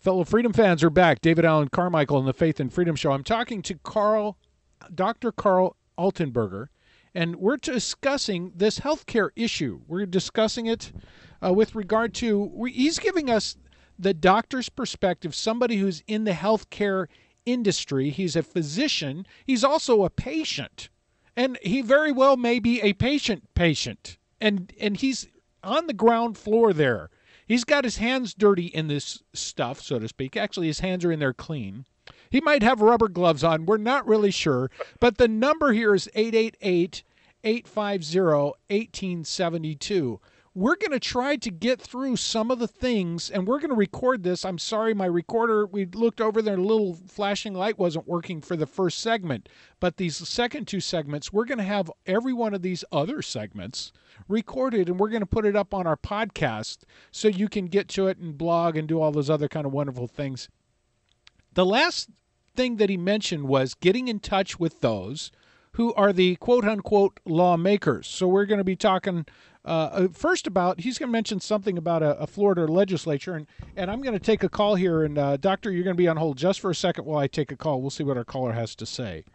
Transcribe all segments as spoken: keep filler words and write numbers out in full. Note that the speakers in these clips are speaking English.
Fellow Freedom fans are back. David Allen Carmichael on the Faith and Freedom Show. I'm talking to Carl, Doctor Carl Altenberger, and we're discussing this healthcare issue. We're discussing it uh, with regard to, we, he's giving us the doctor's perspective, somebody who's in the healthcare industry. He's a physician. He's also a patient, and he very well may be a patient patient, and and he's on the ground floor there. He's got his hands dirty in this stuff, so to speak. Actually, his hands are in there clean. He might have rubber gloves on. We're not really sure. But the number here is eight eight eight, eight five zero, one eight seven two. We're going to try to get through some of the things, and we're going to record this. I'm sorry, my recorder, we looked over there, a little flashing light wasn't working for the first segment. But these second two segments, we're going to have every one of these other segments recorded, and we're going to put it up on our podcast so you can get to it and blog and do all those other kind of wonderful things. The last thing that he mentioned was getting in touch with those who are the quote-unquote lawmakers. So we're going to be talking uh, first about, he's going to mention something about a, a Florida legislature, and, and I'm going to take a call here. And, uh, Doctor, you're going to be on hold just for a second while I take a call. We'll see what our caller has to say.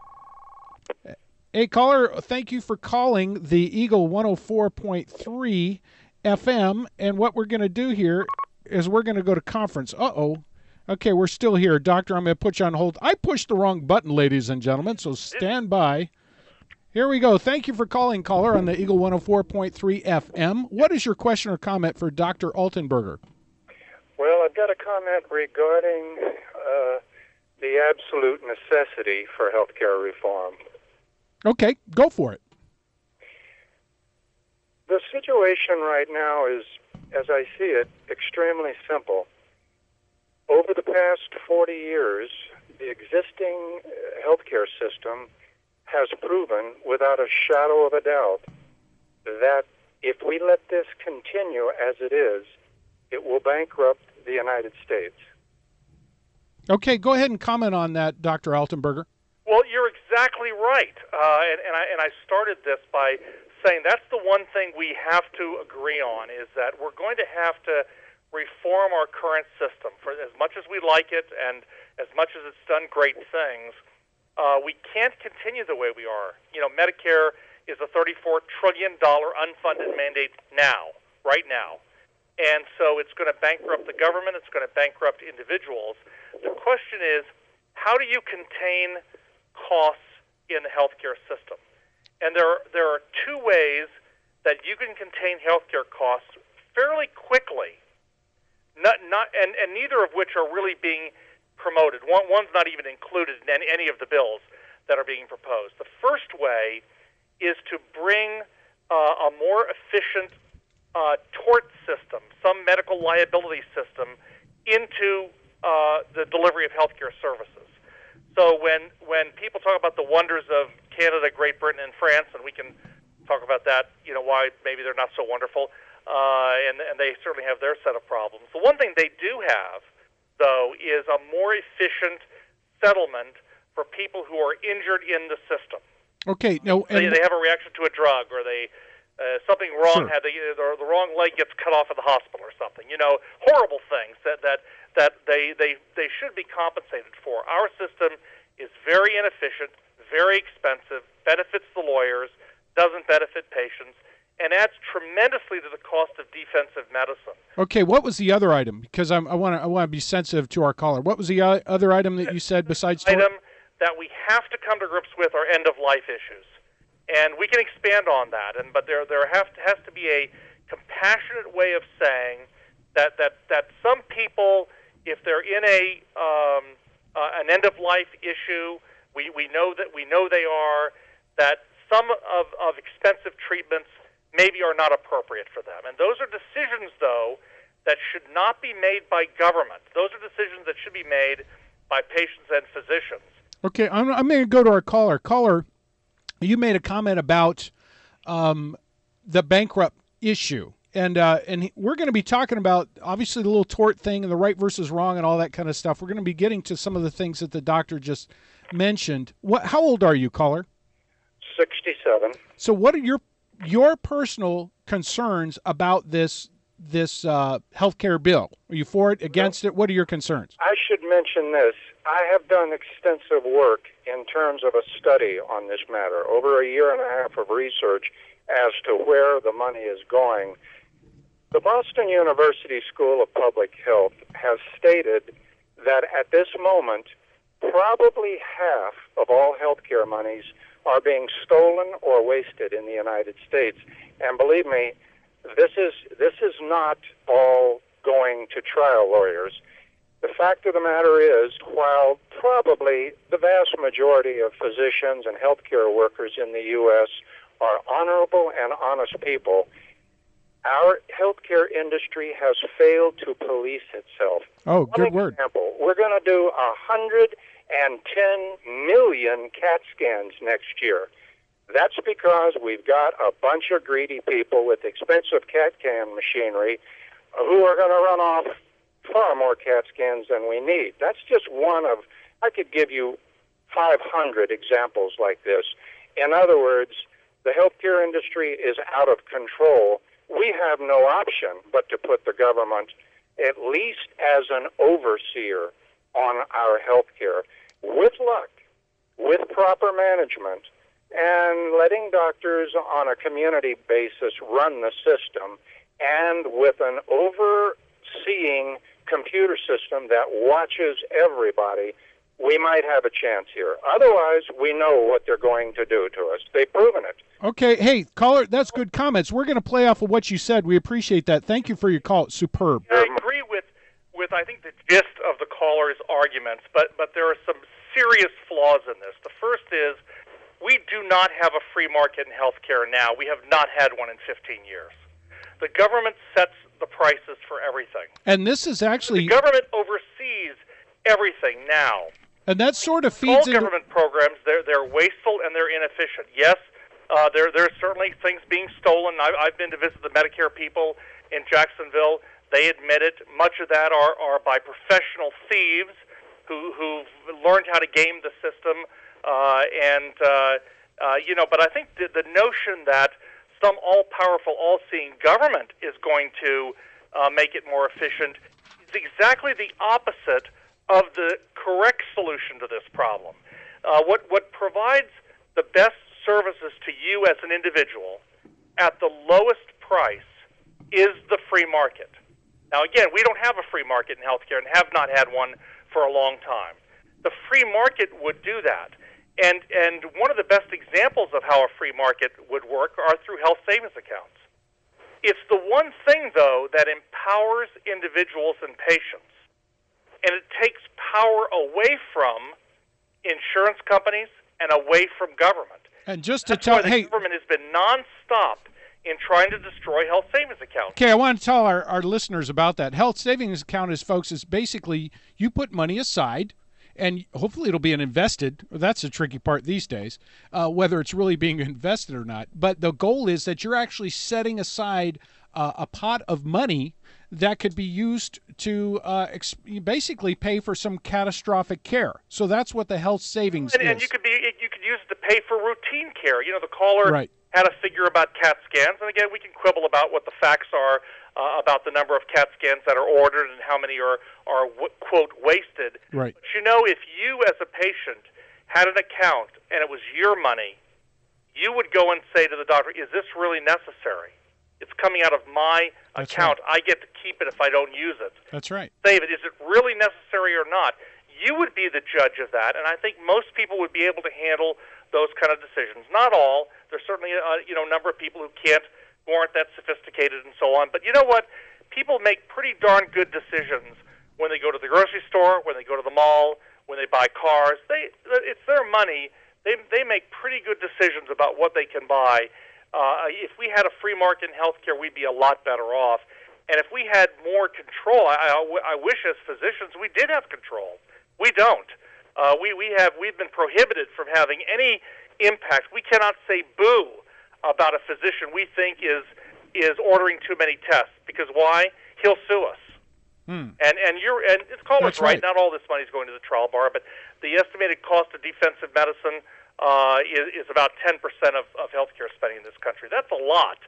Hey, caller, thank you for calling the Eagle one oh four point three F M. And what we're going to do here is we're going to go to conference. Uh-oh. Okay, we're still here. Doctor, I'm going to put you on hold. I pushed the wrong button, ladies and gentlemen, so stand by. Here we go. Thank you for calling, caller, on the Eagle one oh four point three F M. What is your question or comment for Doctor Altenberger? Well, I've got a comment regarding uh, the absolute necessity for healthcare reform. Okay, go for it. The situation right now is, as I see it, extremely simple. Over the past forty years, the existing healthcare system has proven without a shadow of a doubt that if we let this continue as it is, it will bankrupt the United States. Okay, go ahead and comment on that, Doctor Altenberger. Well, you're exactly right, uh, and, and, I, and I started this by saying that's the one thing we have to agree on, is that we're going to have to reform our current system. For as much as we like it and as much as it's done great things, uh, we can't continue the way we are. You know, Medicare is a thirty-four trillion dollars unfunded mandate now, right now. And so it's going to bankrupt the government, it's going to bankrupt individuals. The question is, how do you contain costs in the healthcare system? And there are, there are two ways that you can contain healthcare costs fairly quickly, not, not, and, and neither of which are really being promoted. One, one's not even included in any, any of the bills that are being proposed. The first way is to bring uh, a more efficient uh, tort system, some medical liability system, into uh, the delivery of healthcare services. So when when people talk about the wonders of Canada, Great Britain, and France, and we can talk about that, you know, why maybe they're not so wonderful, uh, and, and they certainly have their set of problems. The one thing they do have, though, is a more efficient settlement for people who are injured in the system. Okay. No, and they, they have a reaction to a drug, or they uh, something wrong, sure. had the, or the wrong leg gets cut off at the hospital or something. You know, horrible things that that that they, they, they should be compensated for. Our system is very inefficient, very expensive, benefits the lawyers, doesn't benefit patients, and adds tremendously to the cost of defensive medicine. Okay, what was the other item? Because I'm, I want to I want to be sensitive to our caller. What was the uh, other item that you said besides the tort? item that we have to come to grips with are end-of-life issues. And we can expand on that, and but there there have to, has to be a compassionate way of saying that, that, that some people, if they're in a um, uh, an end-of-life issue, we, we know that we know they are, that some of, of expensive treatments maybe are not appropriate for them. And those are decisions, though, that should not be made by government. Those are decisions that should be made by patients and physicians. Okay, I'm, I'm going to go to our caller. Caller, you made a comment about um, the bankrupt issue. And uh, and we're going to be talking about, obviously, the little tort thing and the right versus wrong and all that kind of stuff. We're going to be getting to some of the things that the doctor just mentioned. What? How old are you, caller? sixty-seven. So what are your your personal concerns about this this uh, health care bill? Are you for it, against it? What are your concerns? I should mention this. I have done extensive work in terms of a study on this matter, over a year and a half of research as to where the money is going. The Boston University School of Public Health has stated that at this moment, probably half of all healthcare monies are being stolen or wasted in the United States. And believe me, this is this is not all going to trial lawyers. The fact of the matter is, while probably the vast majority of physicians and healthcare workers in the U S are honorable and honest people, our healthcare industry has failed to police itself. Oh, good One word. example, we're going to do one hundred ten million CAT scans next year. That's because we've got a bunch of greedy people with expensive CAT scan machinery who are going to run off far more CAT scans than we need. That's just one of, I could give you five hundred examples like this. In other words, the healthcare industry is out of control. We have no option but to put the government at least as an overseer on our healthcare. With luck, with proper management, and letting doctors on a community basis run the system, and with an overseeing computer system that watches everybody, we might have a chance here. Otherwise, we know what they're going to do to us. They've proven it. Okay, hey, caller, that's good comments. We're going to play off of what you said. We appreciate that. Thank you for your call. It's superb. I agree with, with I think, the gist of the caller's arguments, but, but there are some serious flaws in this. The first is we do not have a free market in healthcare now. We have not had one in fifteen years. The government sets the prices for everything. And this is actually... The government oversees everything now. And that sort of feeds All into... government programs, they're, they're wasteful and they're inefficient. Yes, uh, there, there are certainly things being stolen. I've, I've been to visit the Medicare people in Jacksonville. They admit it. Much of that are, are by professional thieves who, who've learned how to game the system. Uh, and, uh, uh, you know, but I think the, the notion that some all-powerful, all-seeing government is going to uh, make it more efficient is exactly the opposite of the correct solution to this problem. Uh, what, what provides the best services to you as an individual at the lowest price is the free market. Now, again, we don't have a free market in healthcare and have not had one for a long time. The free market would do that. And and one of the best examples of how a free market would work are through health savings accounts. It's the one thing, though, that empowers individuals and patients, and it takes power away from insurance companies and away from government. And just to That's tell... why the hey, government has been nonstop in trying to destroy health savings accounts. Okay, I want to tell our, our listeners about that. Health savings account is, folks, is basically you put money aside, and hopefully it'll be an invested. That's the tricky part these days, uh, whether it's really being invested or not. But the goal is that you're actually setting aside uh, a pot of money that could be used to uh, ex- basically pay for some catastrophic care. So that's what the health savings and, is. And you could be you could use it to pay for routine care. You know, the caller Right. had a figure about CAT scans, and again, we can quibble about what the facts are uh, about the number of CAT scans that are ordered and how many are are w- quote wasted. Right. But you know, if you as a patient had an account and it was your money, you would go and say to the doctor, "Is this really necessary? It's coming out of my That's account. right. I get to keep it if I don't use it. That's right. Save it. Is it really necessary or not?" You would be the judge of that, and I think most people would be able to handle those kind of decisions. Not all. There's certainly a you know number of people who can't, who aren't that sophisticated, and so on. But you know what? People make pretty darn good decisions when they go to the grocery store, when they go to the mall, when they buy cars. They it's their money. They they make pretty good decisions about what they can buy. Uh, if we had a free market in healthcare, we'd be a lot better off. And if we had more control, I, I, I wish as physicians we did have control. We don't. Uh, we we have we've been prohibited from having any impact. We cannot say boo about a physician we think is is ordering too many tests, because why? He'll sue us. Hmm. And and you're and it's caller's That's right. right. Not all this money is going to the trial bar, but the estimated cost of defensive medicine uh, is, is about ten percent of, of healthcare spending in this country. That's a lot.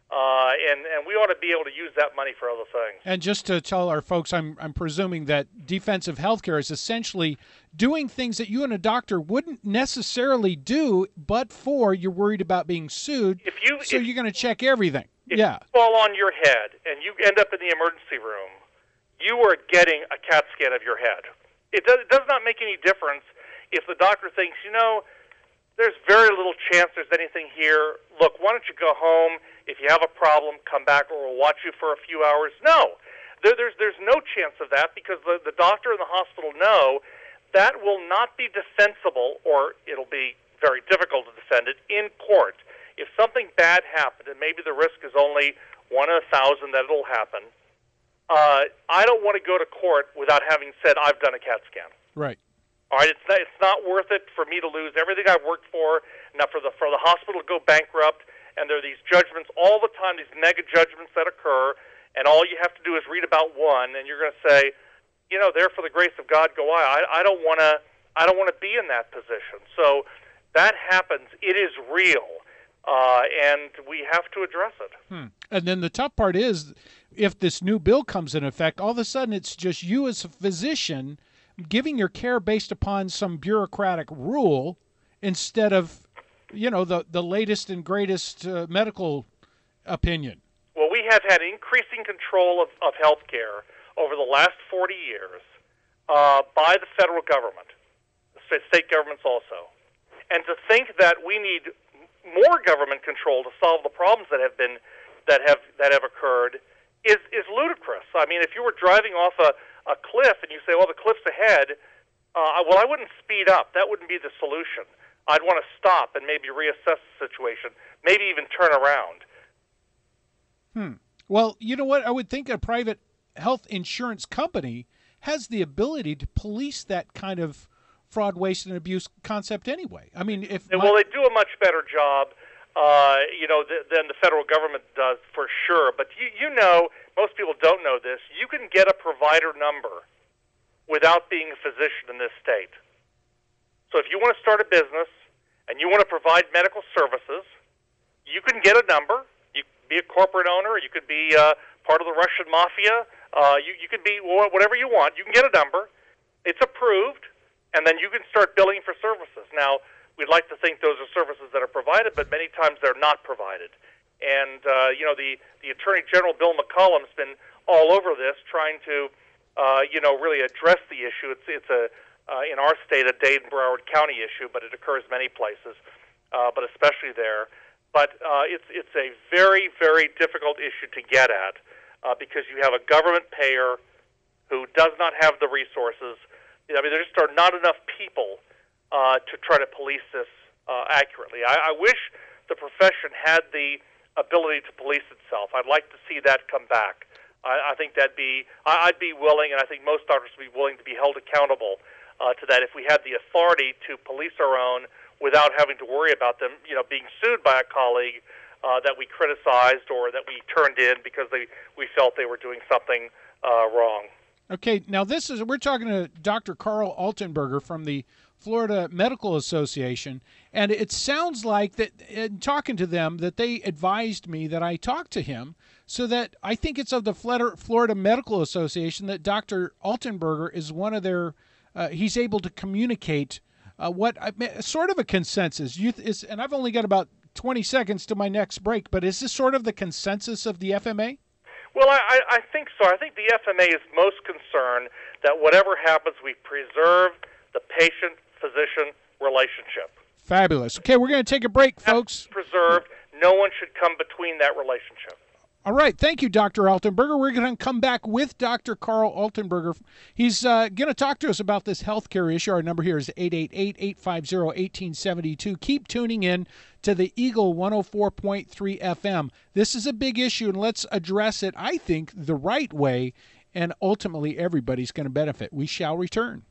Uh, and, and we ought to be able to use that money for other things. And just to tell our folks, I'm I'm presuming that defensive healthcare is essentially doing things that you and a doctor wouldn't necessarily do, but for you're worried about being sued. If you, so if, you're going to check everything. If yeah. you fall on your head and you end up in the emergency room, you are getting a CAT scan of your head. It does, it does not make any difference if the doctor thinks, you know, there's very little chance there's anything here. Look, why don't you go home? If you have a problem, come back, or we'll watch you for a few hours. No, there, there's there's no chance of that because the, the doctor and the hospital know that will not be defensible, or it'll be very difficult to defend it in court. If something bad happened, and maybe the risk is only one in a thousand that it'll happen, uh, I don't want to go to court without having said I've done a CAT scan. Right. All right, it's not, it's not worth it for me to lose everything I've worked for, now for the for the hospital to go bankrupt, and there are these judgments all the time, these mega judgments that occur, and all you have to do is read about one, and you're going to say, you know, there for the grace of God go I. I, I don't want to I don't want to be in that position. So that happens. It is real, uh, and we have to address it. Hmm. And then the tough part is, if this new bill comes in effect, all of a sudden it's just you as a physician giving your care based upon some bureaucratic rule instead of, you know, the, the latest and greatest uh, medical opinion. Well, we have had increasing control of, of health care over the last forty years uh, by the federal government, the state governments also. And to think that we need more government control to solve the problems that have been that have that have occurred is is ludicrous. I mean, if you were driving off a, a cliff and you say, well, the cliff's ahead, uh, well, I wouldn't speed up. That wouldn't be the solution. I'd want to stop and maybe reassess the situation, maybe even turn around. Hmm. Well, you know what? I would think a private health insurance company has the ability to police that kind of fraud, waste, and abuse concept anyway. I mean, if well, my... they do a much better job, uh, you know, th- than the federal government does for sure. But you, you know, most people don't know this. You can get a provider number without being a physician in this state. So if you want to start a business and you want to provide medical services, you can get a number. You could be a corporate owner. You could be uh, part of the Russian mafia. Uh, you, you could be whatever you want. You can get a number. It's approved, and then you can start billing for services. Now, we'd like to think those are services that are provided, but many times they're not provided. And, uh, you know, the, the Attorney General, Bill McCollum's been all over this, trying to, uh, you know, really address the issue. It's, it's a, uh, in our state, a Dade-Broward County issue, but it occurs many places, uh, but especially there. But uh, it's, it's a very, very difficult issue to get at uh, because you have a government payer who does not have the resources. I mean, there just are not enough people uh, to try to police this uh, accurately. I, I wish the profession had the ability to police itself. I'd like to see that come back. I, I think that'd be, I, I'd be willing, and I think most doctors would be willing to be held accountable uh, to that if we had the authority to police our own without having to worry about them, you know, being sued by a colleague uh, that we criticized or that we turned in because they, we felt they were doing something uh, wrong. Okay, now this is, we're talking to Doctor Carl Altenberger from the Florida Medical Association, and it sounds like that in talking to them that they advised me that I talk to him, so that I think it's of the Florida Medical Association that Doctor Altenberger is one of their, uh, he's able to communicate uh, what, sort of a consensus. Youth is, and I've only got about twenty seconds to my next break, but is this sort of the consensus of the F M A? Well, I, I think so. I think the F M A is most concerned that whatever happens, we preserve the patient-physician relationship. Fabulous. Okay, we're going to take a break, folks. That's preserved. No one should come between that relationship. All right. Thank you, Doctor Altenberger. We're going to come back with Doctor Carl Altenberger. He's uh, going to talk to us about this healthcare issue. Our number here is eight eight eight, eight five zero, one eight seven two. Keep tuning in to the Eagle one oh four point three F M. This is a big issue, and let's address it, I think, the right way, and ultimately everybody's going to benefit. We shall return.